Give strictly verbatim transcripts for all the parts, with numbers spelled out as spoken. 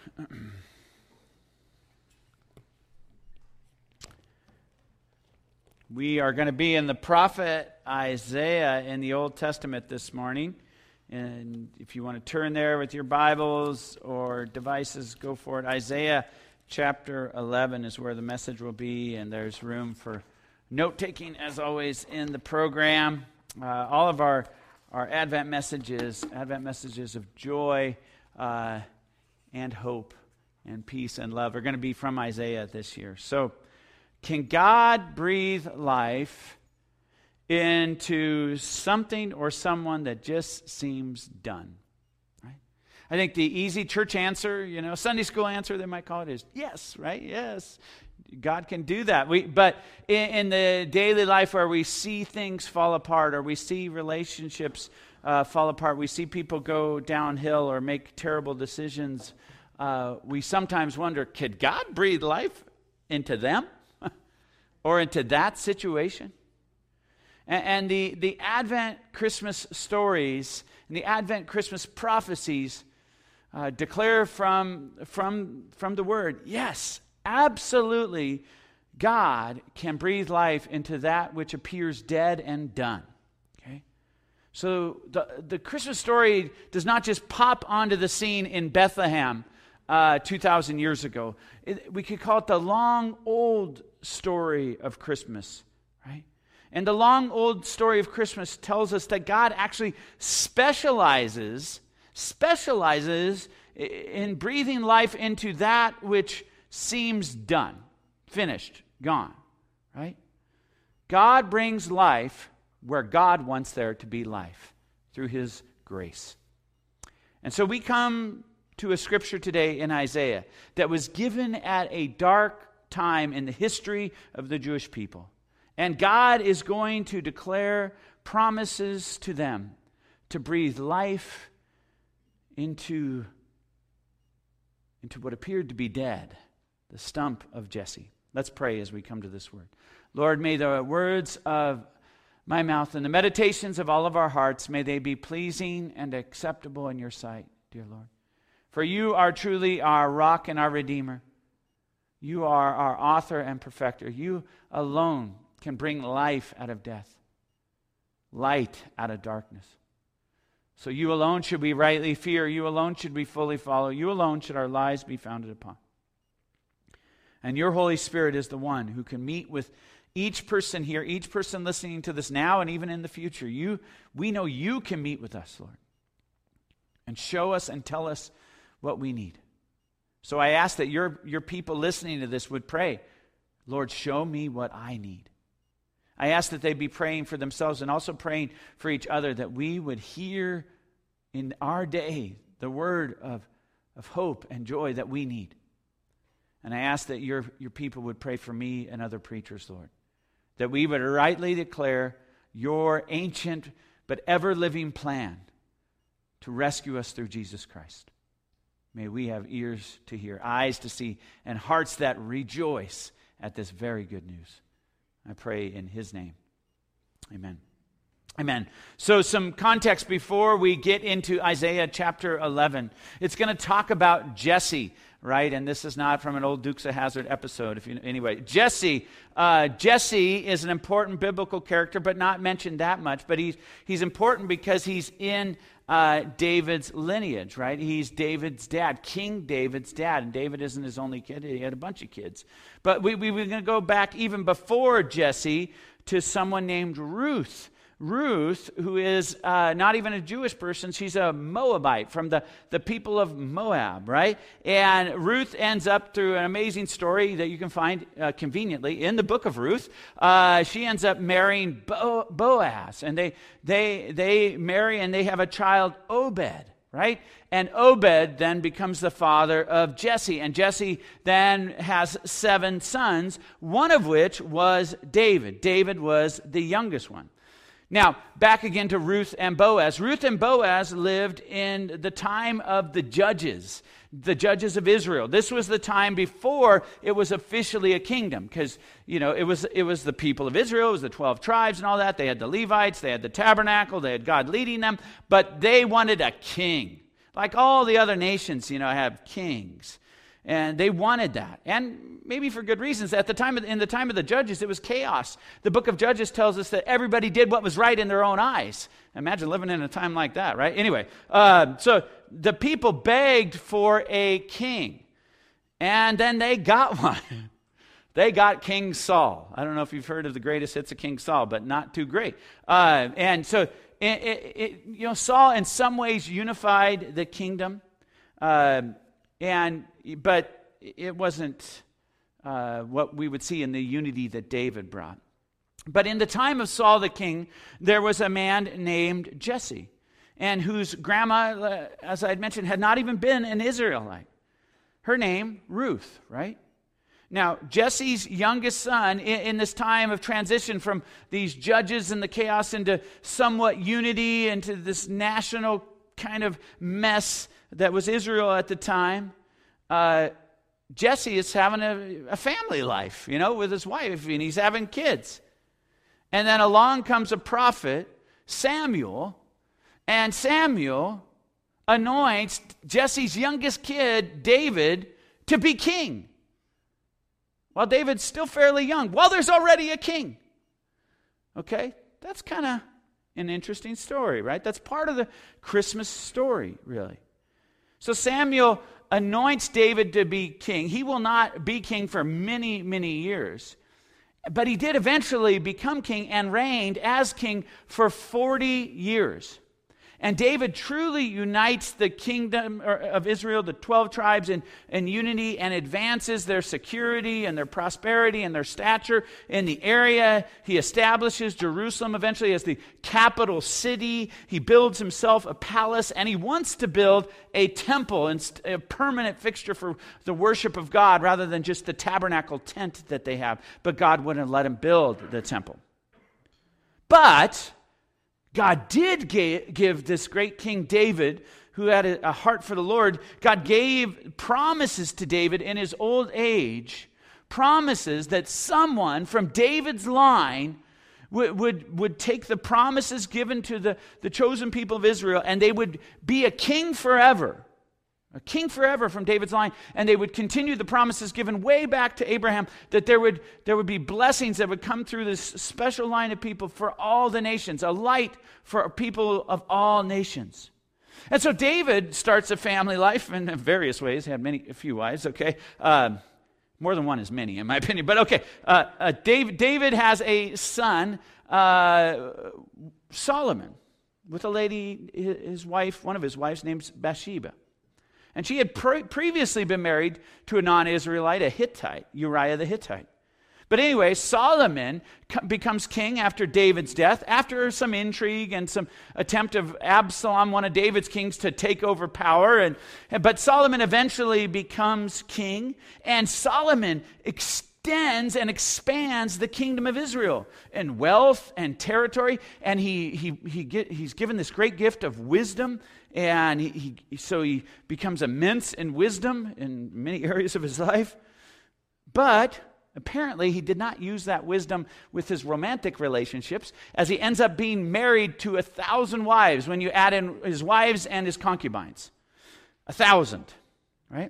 We are going to be in the prophet Isaiah in the Old Testament this morning. And if you want to turn there with your Bibles or devices, go for it. Isaiah chapter eleven is where the message will be, and there's room for note-taking, as always, in the program. Uh, all of our, our Advent messages, Advent messages of joy uh, and hope and peace and love are going to be from Isaiah this year. So, can God breathe life into something or someone that just seems done? Right? I think the easy church answer, you know, Sunday school answer they might call it is yes, right? Yes, God can do that. We, but in, in the daily life where we see things fall apart or we see relationships uh, fall apart, we see people go downhill or make terrible decisions, uh, we sometimes wonder, could God breathe life into them? Or into that situation? And, and the, the Advent Christmas stories and the Advent Christmas prophecies uh, declare from, from, from the Word, yes, absolutely, God can breathe life into that which appears dead and done. Okay? So the, the Christmas story does not just pop onto the scene in Bethlehem uh, two thousand years ago. It, we could call it the long old story of Christmas, right? And the long old story of Christmas tells us that God actually specializes, specializes in breathing life into that which seems done, finished, gone, right? God brings life where God wants there to be life through His grace. And so we come to a scripture today in Isaiah that was given at a dark time in the history of the Jewish people. And God is going to declare promises to them to breathe life into, into what appeared to be dead, the stump of Jesse. Let's pray as we come to this word. Lord, may the words of my mouth and the meditations of all of our hearts, may they be pleasing and acceptable in your sight, dear Lord. For you are truly our rock and our Redeemer. You are our author and perfecter. You alone can bring life out of death, light out of darkness. So you alone should we rightly fear. You alone should we fully follow. You alone should our lives be founded upon. And your Holy Spirit is the one who can meet with each person here, each person listening to this now and even in the future. You, we know you can meet with us, Lord, and show us and tell us what we need. So I ask that your, your people listening to this would pray, Lord, show me what I need. I ask that they be praying for themselves and also praying for each other, that we would hear in our day the word of, of hope and joy that we need. And I ask that your, your people would pray for me and other preachers, Lord, that we would rightly declare your ancient but ever-living plan to rescue us through Jesus Christ. May we have ears to hear, eyes to see, and hearts that rejoice at this very good news. I pray in His name. Amen. Amen. So some context before we get into Isaiah chapter eleven. It's going to talk about Jesse, right? And this is not from an old Dukes of Hazzard episode. If you anyway, Jesse. Uh, Jesse is an important biblical character, but not mentioned that much. But he's he's important because he's in uh, David's lineage, right? He's David's dad, King David's dad, and David isn't his only kid. He had a bunch of kids. But we, we we're going to go back even before Jesse to someone named Ruth. Ruth, who is uh, not even a Jewish person, she's a Moabite from the, the people of Moab, right? And Ruth ends up through an amazing story that you can find uh, conveniently in the book of Ruth. Uh, she ends up marrying Bo- Boaz, and they they they marry and they have a child, Obed, right? And Obed then becomes the father of Jesse, and Jesse then has seven sons, one of which was David. David was the youngest one. Now, back again to Ruth and Boaz. Ruth and Boaz lived in the time of the judges, the judges of Israel. This was the time before it was officially a kingdom, because, you know, it was it was the people of Israel, it was the twelve tribes and all that. They had the Levites, they had the tabernacle, they had God leading them, but they wanted a king. Like all the other nations, you know, have kings. And they wanted that. And maybe for good reasons. At the time of, in the time of the Judges, it was chaos. The book of Judges tells us that everybody did what was right in their own eyes. Imagine living in a time like that, right? Anyway, uh, so the people begged for a king. And then they got one. They got King Saul. I don't know if you've heard of the greatest hits of King Saul, but not too great. Uh, and so, it, it, it, you know, Saul in some ways unified the kingdom, uh, and but it wasn't uh, what we would see in the unity that David brought. But in the time of Saul the king, there was a man named Jesse, and whose grandma, uh, as I had mentioned, had not even been an Israelite. Her name, Ruth, right? Now, Jesse's youngest son, in, in this time of transition from these judges and the chaos into somewhat unity, into this national kind of mess that was Israel at the time, uh, Jesse is having a, a family life, you know, with his wife, and he's having kids. And then along comes a prophet, Samuel, and Samuel anoints Jesse's youngest kid, David, to be king. While David's still fairly young. Well, there's already a king. Okay? That's kind of an interesting story, right? That's part of the Christmas story, really. So Samuel anoints David to be king. He will not be king for many, many years. But he did eventually become king and reigned as king for forty years. And David truly unites the kingdom of Israel, the twelve tribes, in, in unity, and advances their security and their prosperity and their stature in the area. He establishes Jerusalem eventually as the capital city. He builds himself a palace, and he wants to build a temple and a permanent fixture for the worship of God rather than just the tabernacle tent that they have. But God wouldn't let him build the temple. But God did give this great King David, who had a heart for the Lord, God gave promises to David in his old age, promises that someone from David's line would, would, would take the promises given to the, the chosen people of Israel, and they would be a king forever. A king forever from David's line, and they would continue the promises given way back to Abraham, that there would, there would be blessings that would come through this special line of people for all the nations, a light for people of all nations. And so David starts a family life in various ways. He had many, a few wives, okay? Um, more than one is many, in my opinion. But okay, uh, uh, David, David has a son, uh, Solomon, with a lady, his wife, one of his wives named Bathsheba. And she had pre- previously been married to a non-Israelite, a Hittite, Uriah the Hittite. But anyway, Solomon co- becomes king after David's death, after some intrigue and some attempt of Absalom, one of David's kings, to take over power. And, but Solomon eventually becomes king, and Solomon extends and expands the kingdom of Israel in wealth and territory. And he, he, he get, he's given this great gift of wisdom. And he, he, so he becomes immense in wisdom in many areas of his life. But apparently he did not use that wisdom with his romantic relationships, as he ends up being married to a thousand wives when you add in his wives and his concubines. A thousand, right?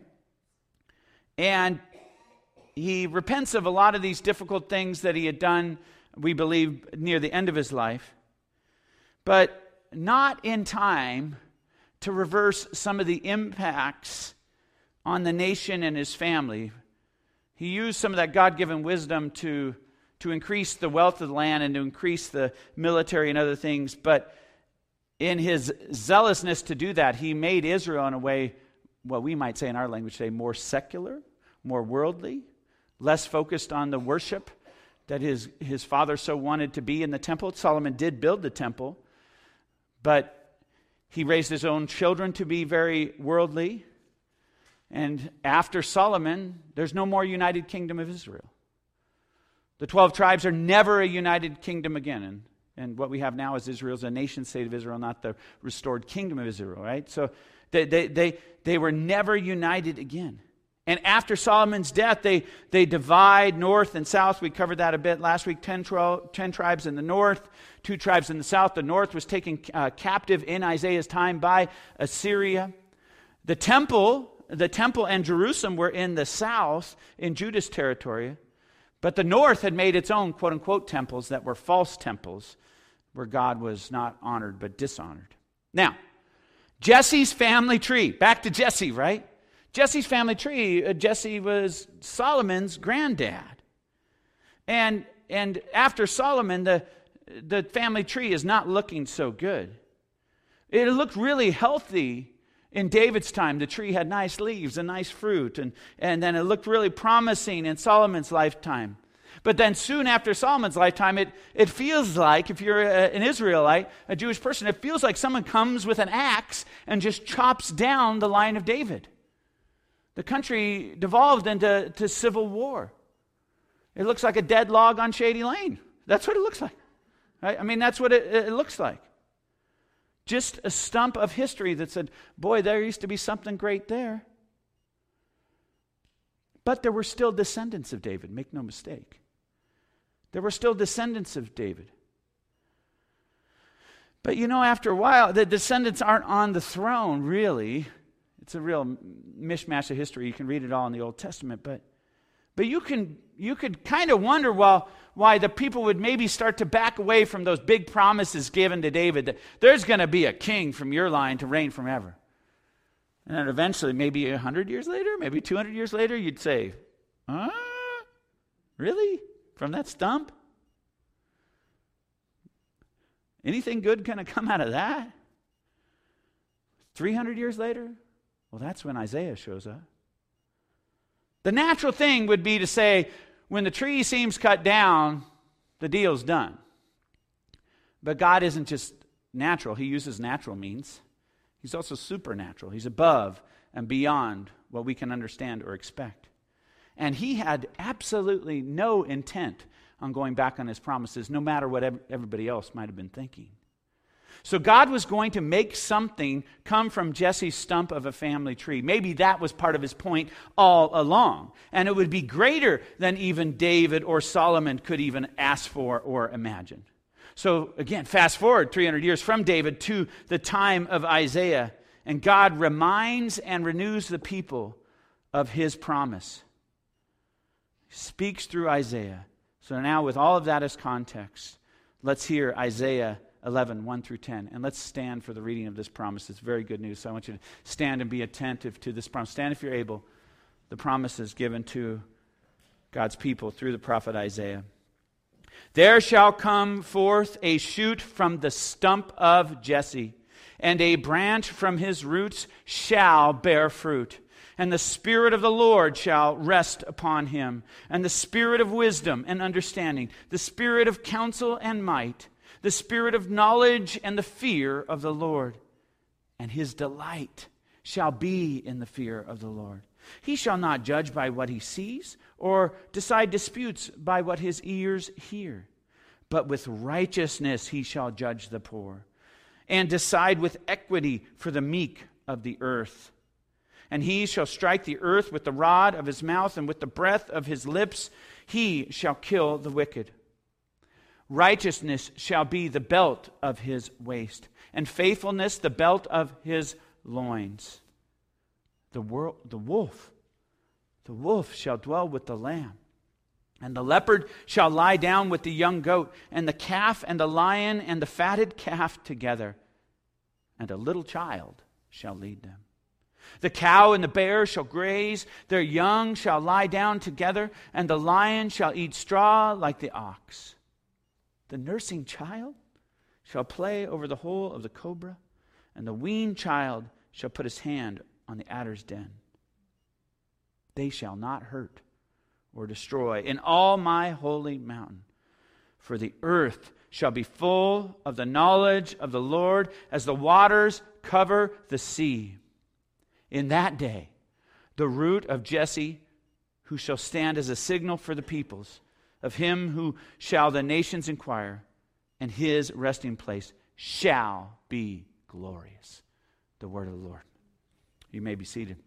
And he repents of a lot of these difficult things that he had done, we believe, near the end of his life. But not in time to reverse some of the impacts on the nation and his family. He used some of that God-given wisdom to, to increase the wealth of the land and to increase the military and other things. But in his zealousness to do that, he made Israel in a way, what we might say in our language today, more secular, more worldly, less focused on the worship that his, his father so wanted to be in the temple. Solomon did build the temple, but he raised his own children to be very worldly. And after Solomon, there's no more united kingdom of Israel. The twelve tribes are never a united kingdom again. And, and what we have now is Israel's a nation state of Israel, not the restored kingdom of Israel, right? So they, they, they, they were never united again. And after Solomon's death, they, they divide north and south. We covered that a bit last week. Ten, twelve, ten tribes in the north, two tribes in the south. The north was taken uh, captive in Isaiah's time by Assyria. The temple, the temple and Jerusalem were in the south, in Judah's territory, but the north had made its own quote-unquote temples that were false temples, where God was not honored but dishonored. Now, Jesse's family tree, back to Jesse, right? Jesse's family tree, uh, Jesse was Solomon's granddad. And and after Solomon, the, the family tree is not looking so good. It looked really healthy in David's time. The tree had nice leaves and nice fruit, and, and then it looked really promising in Solomon's lifetime. But then soon after Solomon's lifetime, it, it feels like, if you're a, an Israelite, a Jewish person, it feels like someone comes with an axe and just chops down the line of David. The country devolved into to civil war. It looks like a dead log on Shady Lane. That's what it looks like. Right? I mean, that's what it, it looks like. Just a stump of history that said, boy, there used to be something great there. But there were still descendants of David, make no mistake. There were still descendants of David. But you know, after a while, the descendants aren't on the throne, really. It's a real mishmash of history. You can read it all in the Old Testament. But but you can you could kind of wonder, well, why the people would maybe start to back away from those big promises given to David that there's going to be a king from your line to reign forever. And then eventually, maybe one hundred years later, maybe two hundred years later, you'd say, huh? Really? From that stump? Anything good going to come out of that? three hundred years later? Well, that's when Isaiah shows up. The natural thing would be to say, when the tree seems cut down, the deal's done. But God isn't just natural. He uses natural means. He's also supernatural. He's above and beyond what we can understand or expect. And he had absolutely no intent on going back on his promises, no matter what everybody else might have been thinking. So God was going to make something come from Jesse's stump of a family tree. Maybe that was part of his point all along. And it would be greater than even David or Solomon could even ask for or imagine. So again, fast forward three hundred years from David to the time of Isaiah. And God reminds and renews the people of his promise. He speaks through Isaiah. So now with all of that as context, let's hear Isaiah eleven, one through ten. And let's stand for the reading of this promise. It's very good news. So I want you to stand and be attentive to this promise. Stand if you're able. The promises given to God's people through the prophet Isaiah. There shall come forth a shoot from the stump of Jesse, and a branch from his roots shall bear fruit. And the Spirit of the Lord shall rest upon him, and the Spirit of wisdom and understanding, the Spirit of counsel and might, the Spirit of knowledge and the fear of the Lord. And his delight shall be in the fear of the Lord. He shall not judge by what he sees, or decide disputes by what his ears hear. But with righteousness he shall judge the poor, and decide with equity for the meek of the earth. And he shall strike the earth with the rod of his mouth, and with the breath of his lips he shall kill the wicked. Righteousness shall be the belt of his waist, and faithfulness the belt of his loins. The, world, the wolf, the wolf shall dwell with the lamb, and the leopard shall lie down with the young goat, and the calf and the lion and the fatted calf together, and a little child shall lead them. The cow and the bear shall graze, their young shall lie down together, and the lion shall eat straw like the ox. The nursing child shall play over the hole of the cobra, and the weaned child shall put his hand on the adder's den. They shall not hurt or destroy in all my holy mountain, for the earth shall be full of the knowledge of the Lord as the waters cover the sea. In that day, the root of Jesse, who shall stand as a signal for the peoples, of him who shall the nations inquire, and his resting place shall be glorious. The word of the Lord. You may be seated.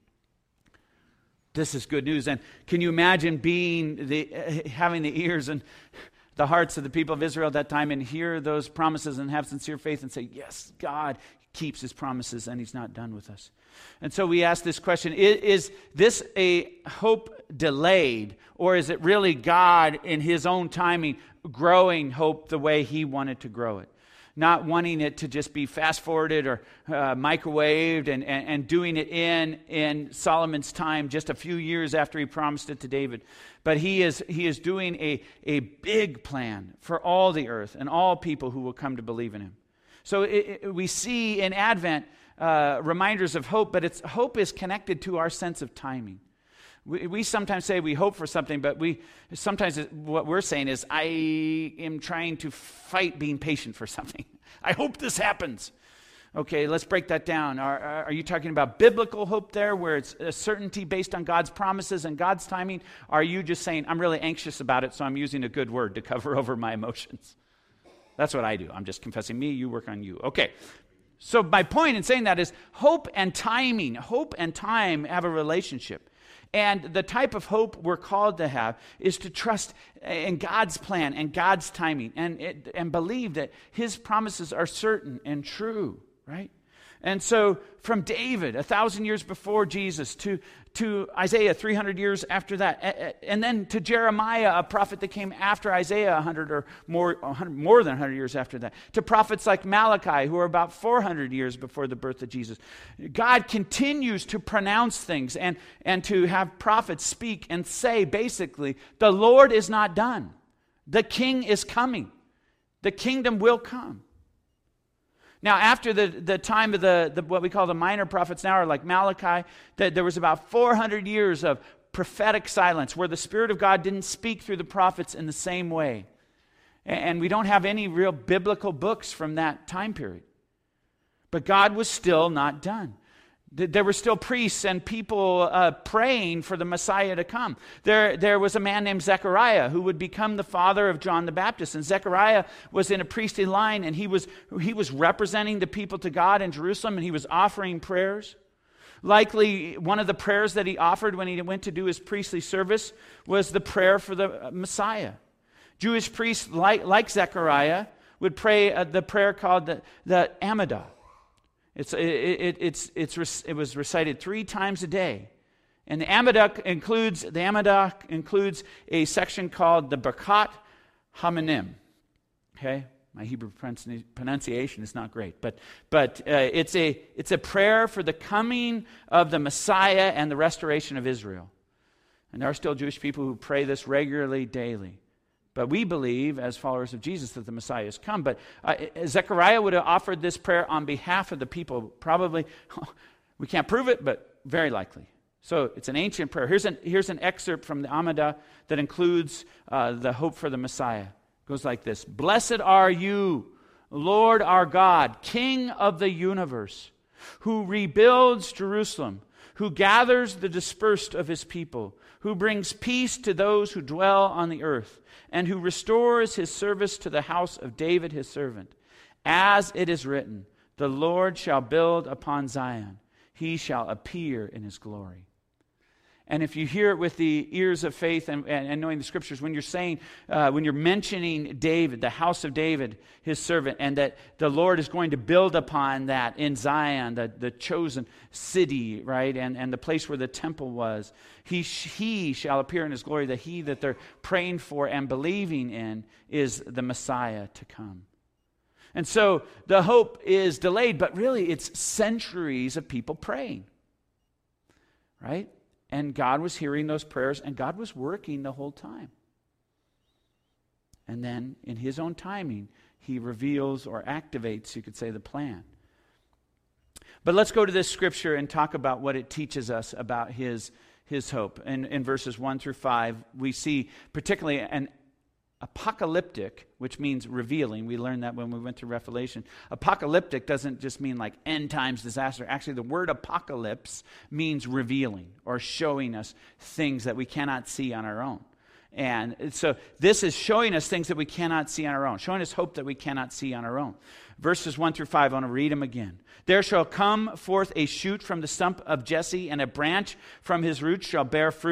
This is good news. And can you imagine being the uh, having the ears and the hearts of the people of Israel at that time and hear those promises and have sincere faith and say, yes, God, keeps his promises and he's not done with us. And so we ask this question, is, is this a hope delayed, or is it really God in his own timing growing hope the way he wanted to grow it? Not wanting it to just be fast-forwarded or uh, microwaved and, and, and doing it in, in Solomon's time just a few years after he promised it to David. But he is, he is doing a, a big plan for all the earth and all people who will come to believe in him. So it, it, we see in Advent uh, reminders of hope, but it's, hope is connected to our sense of timing. We, we sometimes say we hope for something, but we sometimes what we're saying is, I am trying to fight being patient for something. I hope this happens. Okay, let's break that down. Are, are you talking about biblical hope there, where it's a certainty based on God's promises and God's timing? Are you just saying, I'm really anxious about it, so I'm using a good word to cover over my emotions? That's what I do. I'm just confessing me, you work on you. Okay, so my point in saying that is hope and timing, hope and time have a relationship. And the type of hope we're called to have is to trust in God's plan and God's timing and, it, and believe that his promises are certain and true, right? And so from David, a thousand years before Jesus, to, to Isaiah, three hundred years after that, and then to Jeremiah, a prophet that came after Isaiah, one hundred or more, one hundred, more than one hundred years after that, to prophets like Malachi, who are about four hundred years before the birth of Jesus. God continues to pronounce things and, and to have prophets speak and say, basically, the Lord is not done. The king is coming. The kingdom will come. Now, after the, the time of the, the what we call the minor prophets now, or like Malachi, that there was about four hundred years of prophetic silence where the Spirit of God didn't speak through the prophets in the same way. And, and we don't have any real biblical books from that time period. But God was still not done. There were still priests and people uh, praying for the Messiah to come. There, there was a man named Zechariah who would become the father of John the Baptist. And Zechariah was in a priestly line, and he was, he was representing the people to God in Jerusalem, and he was offering prayers. Likely, one of the prayers that he offered when he went to do his priestly service was the prayer for the Messiah. Jewish priests, like, like Zechariah, would pray uh, the prayer called the, the Amidah. It's, it, it, it's, it's, it was recited three times a day. And the Amidah includes, the Amidah includes a section called the Birkat Hamanim. Okay? My Hebrew pronunciation is not great. But, but uh, it's, a, it's a prayer for the coming of the Messiah and the restoration of Israel. And there are still Jewish people who pray this regularly, daily. But we believe, as followers of Jesus, that the Messiah has come. But uh, Zechariah would have offered this prayer on behalf of the people. Probably, we can't prove it, but very likely. So it's an ancient prayer. Here's an, here's an excerpt from the Amidah that includes uh, the hope for the Messiah. It goes like this. Blessed are you, Lord our God, King of the universe, who rebuilds Jerusalem, who gathers the dispersed of his people, who brings peace to those who dwell on the earth, and who restores his service to the house of David his servant. As it is written, the Lord shall build upon Zion. He shall appear in his glory. And if you hear it with the ears of faith and, and, and knowing the scriptures, when you're saying, uh, when you're mentioning David, the house of David, his servant, and that the Lord is going to build upon that in Zion, the, the chosen city, right, and, and the place where the temple was, he, he shall appear in his glory, that he that they're praying for and believing in is the Messiah to come. And so the hope is delayed, but really it's centuries of people praying, right? And God was hearing those prayers, and God was working the whole time. And then, in his own timing, he reveals or activates, you could say, the plan. But let's go to this scripture and talk about what it teaches us about his, his hope. In, in verses one through five, we see particularly an apocalyptic, which means revealing. We learned that when we went through Revelation. Apocalyptic doesn't just mean like end times disaster. Actually, the word apocalypse means revealing or showing us things that we cannot see on our own. And so this is showing us things that we cannot see on our own, showing us hope that we cannot see on our own. Verses one through five, I want to read them again. There shall come forth a shoot from the stump of Jesse, and a branch from his roots shall bear fruit.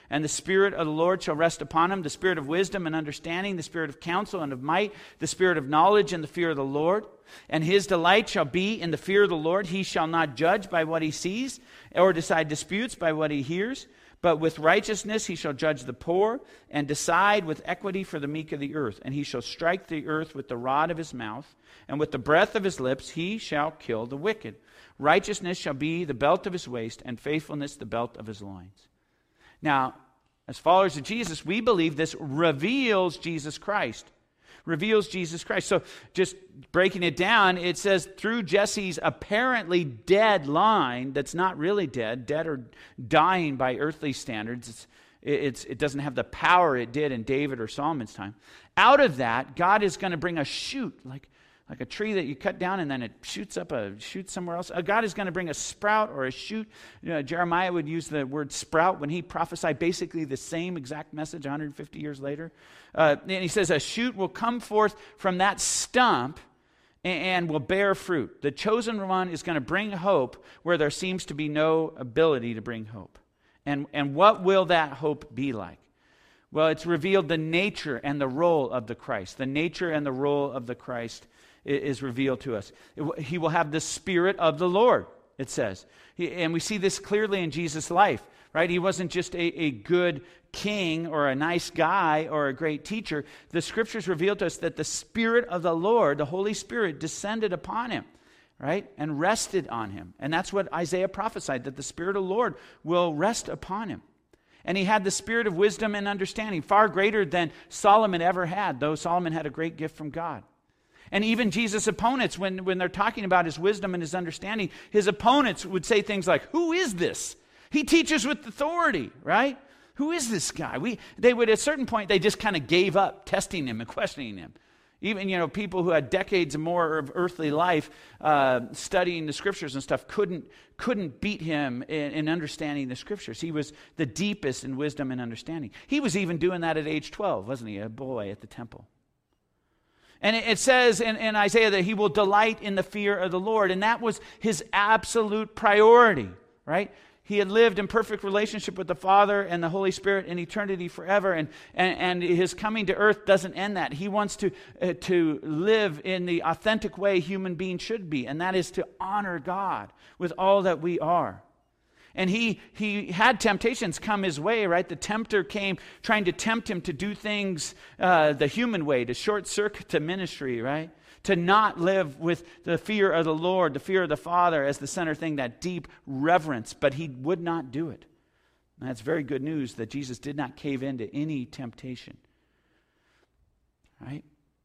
And the Spirit of the Lord shall rest upon him, the Spirit of wisdom and understanding, the Spirit of counsel and of might, the Spirit of knowledge and the fear of the Lord. And his delight shall be in the fear of the Lord. He shall not judge by what he sees, or decide disputes by what he hears. But with righteousness he shall judge the poor, and decide with equity for the meek of the earth. And he shall strike the earth with the rod of his mouth, and with the breath of his lips he shall kill the wicked. Righteousness shall be the belt of his waist, and faithfulness the belt of his loins. Now, as followers of Jesus, we believe this reveals Jesus Christ. Reveals Jesus Christ. So just breaking it down, it says through Jesse's apparently dead line, that's not really dead, dead or dying by earthly standards. It's, it's, it doesn't have the power it did in David or Solomon's time. Out of that, God is going to bring a shoot, like, like a tree that you cut down and then it shoots up a shoot somewhere else. Uh, God is going to bring a sprout or a shoot. You know, Jeremiah would use the word sprout when he prophesied basically the same exact message one hundred fifty years later. Uh, and he says a shoot will come forth from that stump and, and will bear fruit. The chosen one is going to bring hope where there seems to be no ability to bring hope. And, and what will that hope be like? Well, it's revealed the nature and the role of the Christ. The nature and the role of the Christ is revealed to us. He will have the Spirit of the Lord, it says. He, and we see this clearly in Jesus' life, right? He wasn't just a, a good king or a nice guy or a great teacher. The Scriptures reveal to us that the Spirit of the Lord, the Holy Spirit, descended upon him, right? And rested on him. And that's what Isaiah prophesied, that the Spirit of the Lord will rest upon him. And he had the spirit of wisdom and understanding, far greater than Solomon ever had, though Solomon had a great gift from God. And even Jesus' opponents, when, when they're talking about his wisdom and his understanding, his opponents would say things like, who is this? He teaches with authority, right? Who is this guy? We They would, at a certain point, they just kind of gave up testing him and questioning him. Even, you know, people who had decades or more of earthly life uh, studying the Scriptures and stuff couldn't, couldn't beat him in, in understanding the Scriptures. He was the deepest in wisdom and understanding. He was even doing that at age twelve, wasn't he? A boy at the temple. And it says in, in Isaiah that he will delight in the fear of the Lord. And that was his absolute priority, right? He had lived in perfect relationship with the Father and the Holy Spirit in eternity forever. And, and, and his coming to earth doesn't end that. He wants to, uh, to live in the authentic way human beings should be. And that is to honor God with all that we are. And he he had temptations come his way, right? The tempter came trying to tempt him to do things uh, the human way, to short circuit the ministry, right? To not live with the fear of the Lord, the fear of the Father as the center thing, that deep reverence. But he would not do it. And that's very good news that Jesus did not cave into any temptation, right?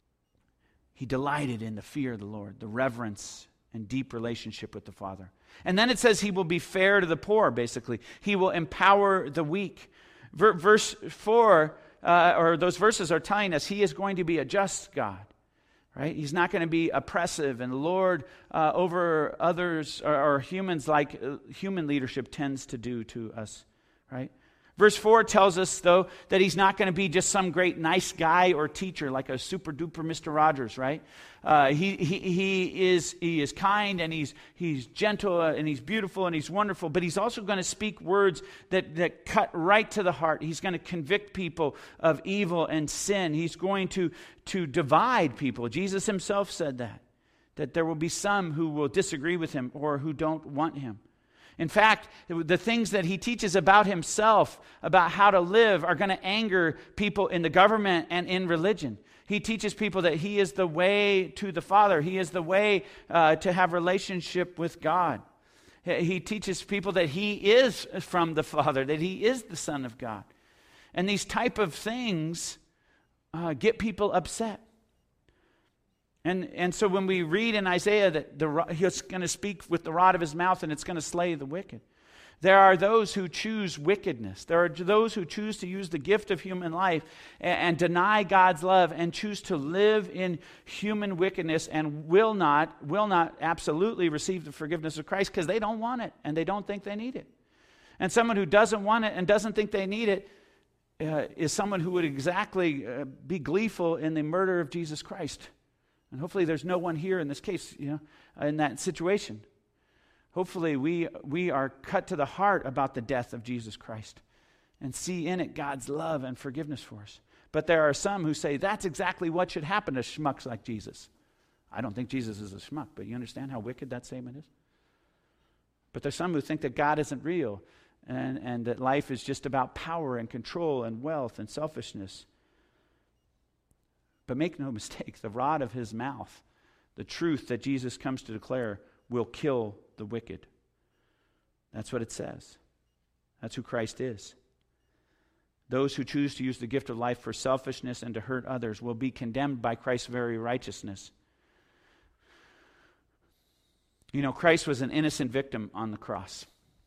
He delighted in the fear of the Lord, the reverence and deep relationship with the Father. And then it says he will be fair to the poor, basically. He will empower the weak. Ver- verse four, uh, or those verses are telling us he is going to be a just God, right? He's not going to be oppressive and lord uh, over others or, or humans like uh, human leadership tends to do to us, right? Verse four tells us, though, that he's not going to be just some great nice guy or teacher like a super duper Mister Rogers, right? Uh, he, he he is he is kind and he's he's gentle and he's beautiful and he's wonderful, but he's also going to speak words that, that cut right to the heart. He's going to convict people of evil and sin. He's going to, to divide people. Jesus himself said that, that there will be some who will disagree with him or who don't want him. In fact, the things that he teaches about himself, about how to live, are going to anger people in the government and in religion. He teaches people that he is the way to the Father. He is the way uh, to have relationship with God. He teaches people that he is from the Father, that he is the Son of God. And these type of things uh, get people upset. And and so when we read in Isaiah that the, he's going to speak with the rod of his mouth and it's going to slay the wicked. There are those who choose wickedness. There are those who choose to use the gift of human life and, and deny God's love and choose to live in human wickedness and will not, will not absolutely receive the forgiveness of Christ because they don't want it and they don't think they need it. And someone who doesn't want it and doesn't think they need it uh, is someone who would exactly uh, be gleeful in the murder of Jesus Christ. And hopefully there's no one here in this case, you know, in that situation. Hopefully we we are cut to the heart about the death of Jesus Christ. and see in it God's love and forgiveness for us. But there are some who say that's exactly what should happen to schmucks like Jesus. I don't think Jesus is a schmuck, but you understand how wicked that statement is? But there's some who think that God isn't real and, and that life is just about power and control and wealth and selfishness. But make no mistake, the rod of his mouth, the truth that Jesus comes to declare, will kill the wicked. That's what it says. That's who Christ is. Those who choose to use the gift of life for selfishness and to hurt others will be condemned by Christ's very righteousness. You know, Christ was an innocent victim on the cross.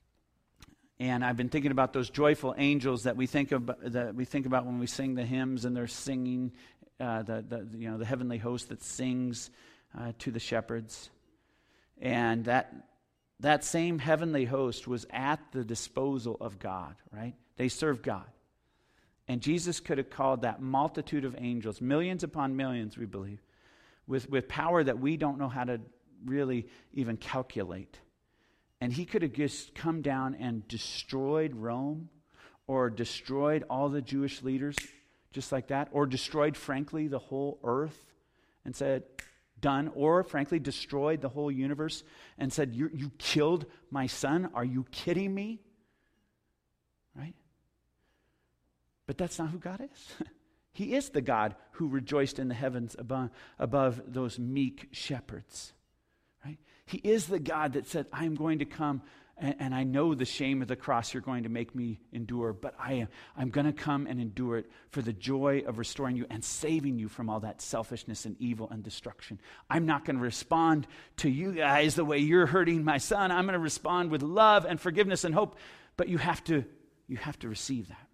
And I've been thinking about those joyful angels that we think of, that we think about when we sing the hymns, and they're singing uh, the, the you know the heavenly host that sings uh, to the shepherds. And that that same heavenly host was at the disposal of God, right? They served God. And Jesus could have called that multitude of angels, millions upon millions, we believe, with, with power that we don't know how to really even calculate. And he could have just come down and destroyed Rome, or destroyed all the Jewish leaders just like that, or destroyed, frankly, the whole earth and said, done, or frankly, destroyed the whole universe and said, you you killed my son? Are you kidding me? Right? But that's not who God is. He is the God who rejoiced in the heavens above, above those meek shepherds. Right? He is the God that said, I am going to come, and, and I know the shame of the cross you're going to make me endure, but I am I'm going to come and endure it for the joy of restoring you and saving you from all that selfishness and evil and destruction. I'm not going to respond to you guys the way you're hurting my son. I'm going to respond with love and forgiveness and hope, but you have to you have to receive that.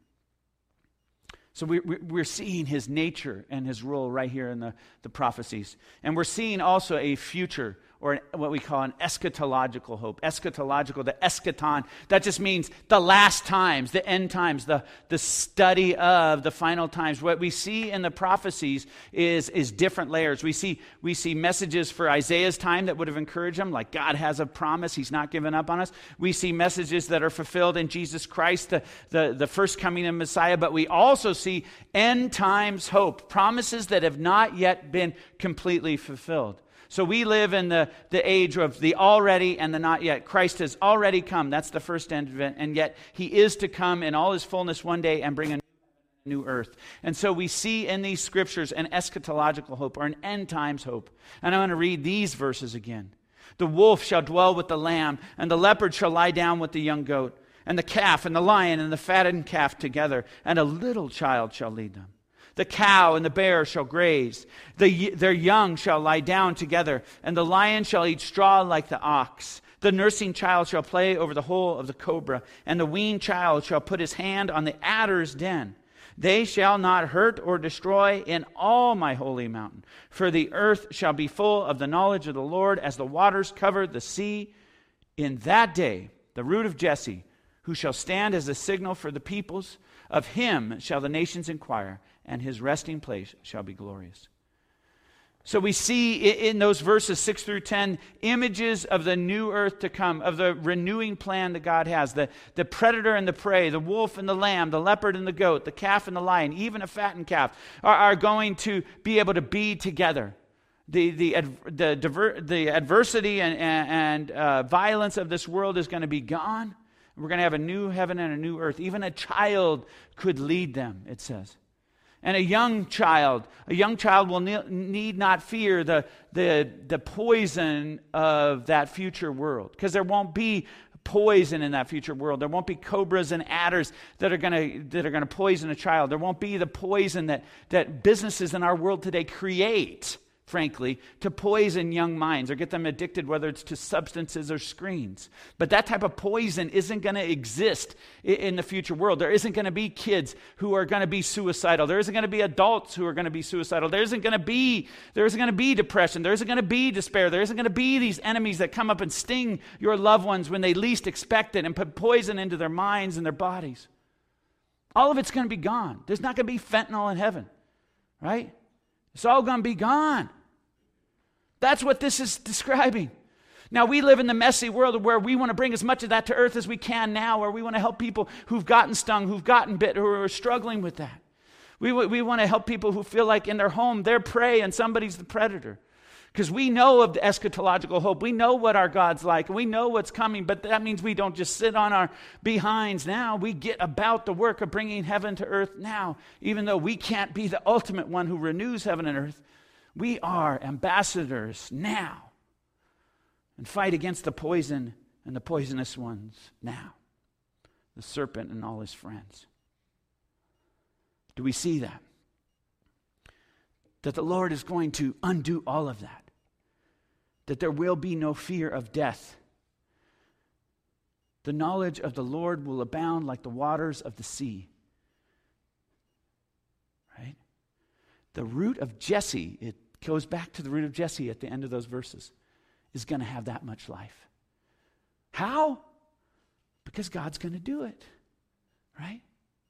So we, we, we're seeing his nature and his role right here in the, the prophecies. And we're seeing also a future, or an, what we call an eschatological hope. Eschatological, the eschaton, that just means the last times, the end times, the, the study of the final times. What we see in the prophecies is, is different layers. We see, we see messages for Isaiah's time that would have encouraged him, like God has a promise, he's not given up on us. We see messages that are fulfilled in Jesus Christ, the, the, the first coming of Messiah, but we also see end times hope, promises that have not yet been completely fulfilled. So we live in the, the age of the already and the not yet. Christ has already come. That's the first advent. And yet he is to come in all his fullness one day and bring a new earth. And so we see in these scriptures an eschatological hope, or an end times hope. And I want to read these verses again. The wolf shall dwell with the lamb, and the leopard shall lie down with the young goat, and the calf and the lion and the fattened calf together, and a little child shall lead them. The cow and the bear shall graze. The, their young shall lie down together, and the lion shall eat straw like the ox. The nursing child shall play over the hole of the cobra, and the weaned child shall put his hand on the adder's den. They shall not hurt or destroy in all my holy mountain, for the earth shall be full of the knowledge of the Lord as the waters cover the sea. In that day, the root of Jesse, who shall stand as a signal for the peoples, of him shall the nations inquire, and his resting place shall be glorious. So we see in those verses six through ten images of the new earth to come, of the renewing plan that God has. The, the predator and the prey, the wolf and the lamb, the leopard and the goat, the calf and the lion, even a fattened calf, are, are going to be able to be together. The, the, the, diver, the adversity and, and, and uh, violence of this world is going to be gone. We're going to have a new heaven and a new earth. Even a child could lead them, it says. And a young child, a young child will ne- need not fear the, the, the poison of that future world, because there won't be poison in that future world. There won't be cobras and adders that are going to that are going to poison a child. There won't be the poison that, that businesses in our world today create, frankly, to poison young minds or get them addicted, whether it's to substances or screens. But that type of poison isn't going to exist in the future world. There isn't going to be kids who are going to be suicidal. There isn't going to be adults who are going to be suicidal. There isn't going to be, there isn't going to be depression. There isn't going to be despair. There isn't going to be these enemies that come up and sting your loved ones when they least expect it and put poison into their minds and their bodies. All of it's going to be gone. There's not going to be fentanyl in heaven, right? It's all going to be gone. That's what this is describing. Now, we live in the messy world where we want to bring as much of that to earth as we can now, where we want to help people who've gotten stung, who've gotten bit, who are struggling with that. We, we want to help people who feel like in their home they're prey and somebody's the predator. Because we know of the eschatological hope. We know what our God's like. We know what's coming, but that means we don't just sit on our behinds now. We get about the work of bringing heaven to earth now. Even though we can't be the ultimate one who renews heaven and earth, we are ambassadors now. And fight against the poison and the poisonous ones now. The serpent and all his friends. Do we see that? That the Lord is going to undo all of that. That there will be no fear of death. The knowledge of the Lord will abound like the waters of the sea. Right? The root of Jesse, it goes back to the root of Jesse at the end of those verses, is going to have that much life. How? Because God's going to do it. Right?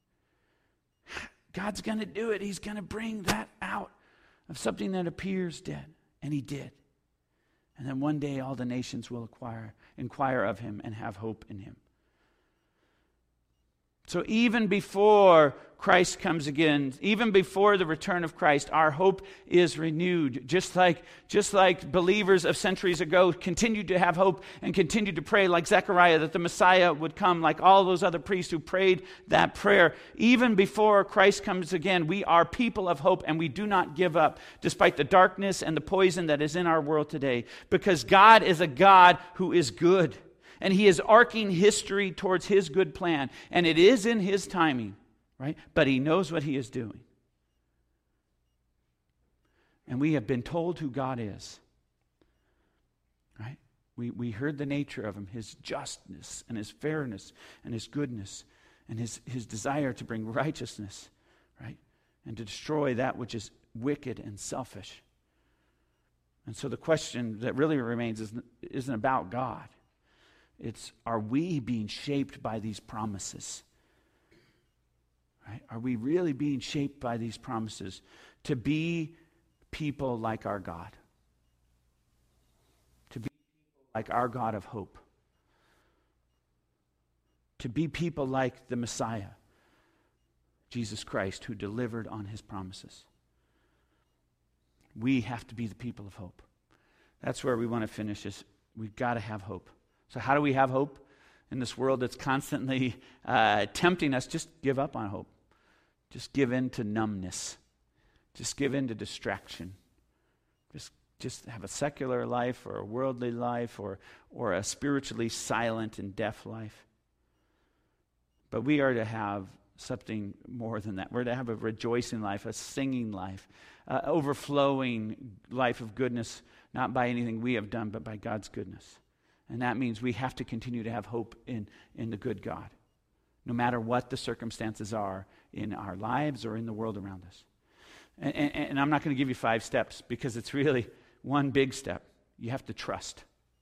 God's going to do it. He's going to bring that out of something that appears dead. And he did. And then one day all the nations will acquire, inquire of him and have hope in him. So even before Christ comes again, even before the return of Christ, our hope is renewed. Just like, just like believers of centuries ago continued to have hope and continued to pray like Zechariah that the Messiah would come, like all those other priests who prayed that prayer. Even before Christ comes again, we are people of hope and we do not give up despite the darkness and the poison that is in our world today. Because God is a God who is good. And he is arcing history towards his good plan. And it is in his timing, right? But he knows what he is doing. And we have been told who God is, right? We, we heard the nature of him, his justness and his fairness and his goodness and his, his desire to bring righteousness, right? And to destroy that which is wicked and selfish. And so the question that really remains isn't, isn't about God. It's, are we being shaped by these promises? Right? Are we really being shaped by these promises to be people like our God? To be people like our God of hope? To be people like the Messiah, Jesus Christ, who delivered on his promises? We have to be the people of hope. That's where we want to finish this. We've got to have hope. So how do we have hope in this world that's constantly uh, tempting us? Just give up on hope. Just give in to numbness. Just give in to distraction. Just, just have a secular life or a worldly life or, or a spiritually silent and deaf life. But we are to have something more than that. We're to have a rejoicing life, a singing life, uh, overflowing life of goodness, not by anything we have done, but by God's goodness. And that means we have to continue to have hope in, in the good God, no matter what the circumstances are in our lives or in the world around us. And, and, and I'm not going to give you five steps because it's really one big step. You have to trust.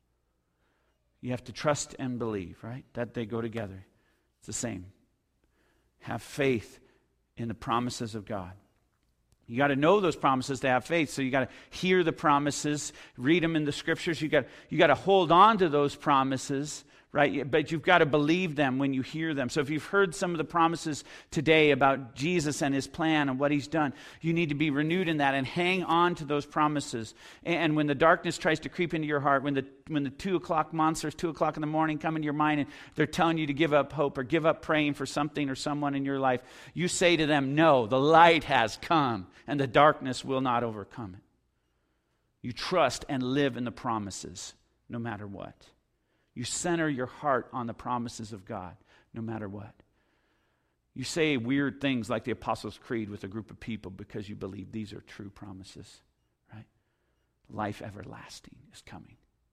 You have to trust and believe, right? That they go together. It's the same. Have faith in the promises of God. You got to know those promises to have faith. So you got to hear the promises, read them in the scriptures. You got you got to hold on to those promises, right? But you've got to believe them when you hear them. So if you've heard some of the promises today about Jesus and his plan and what he's done, you need to be renewed in that and hang on to those promises. And when the darkness tries to creep into your heart, when the when the two o'clock monsters, two o'clock in the morning come into your mind and they're telling you to give up hope or give up praying for something or someone in your life, you say to them, no, the light has come and the darkness will not overcome it. You trust and live in the promises no matter what. You center your heart on the promises of God no matter what. You say weird things like the Apostles' Creed with a group of people because you believe these are true promises, right? Life everlasting is coming.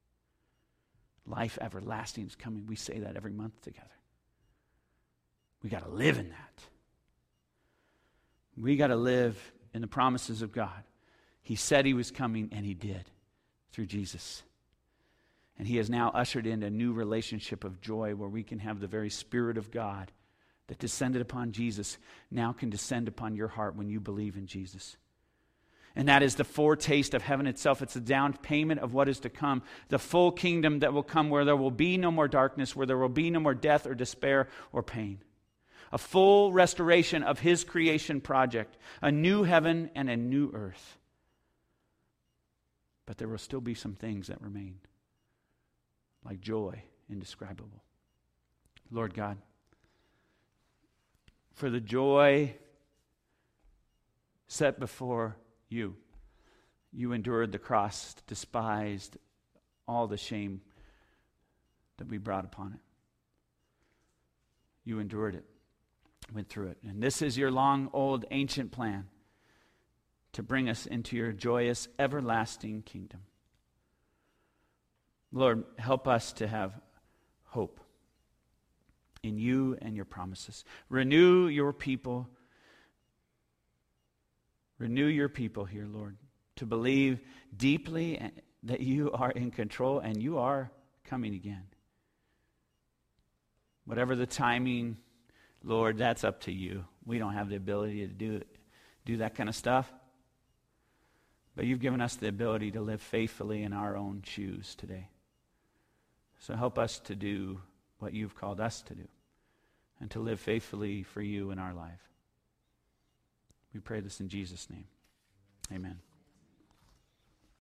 Life everlasting is coming. We say that every month together. We got to live in that. We got to live in the promises of God. He said he was coming, and he did through Jesus. And he has now ushered in a new relationship of joy where we can have the very Spirit of God that descended upon Jesus now can descend upon your heart when you believe in Jesus. And that is the foretaste of heaven itself. It's a down payment of what is to come. The full kingdom that will come where there will be no more darkness, where there will be no more death or despair or pain. A full restoration of his creation project. A new heaven and a new earth. But there will still be some things that remain. Like joy, indescribable. Lord God, for the joy set before you, you endured the cross, despised all the shame that we brought upon it. You endured it, went through it. And this is your long, old, ancient plan to bring us into your joyous, everlasting kingdom. Lord, help us to have hope in you and your promises. Renew your people. Renew your people here, Lord, to believe deeply that you are in control and you are coming again. Whatever the timing, Lord, that's up to you. We don't have the ability to do it, do that kind of stuff. But you've given us the ability to live faithfully in our own shoes today. So help us to do what you've called us to do and to live faithfully for you in our life. We pray this in Jesus' name. Amen.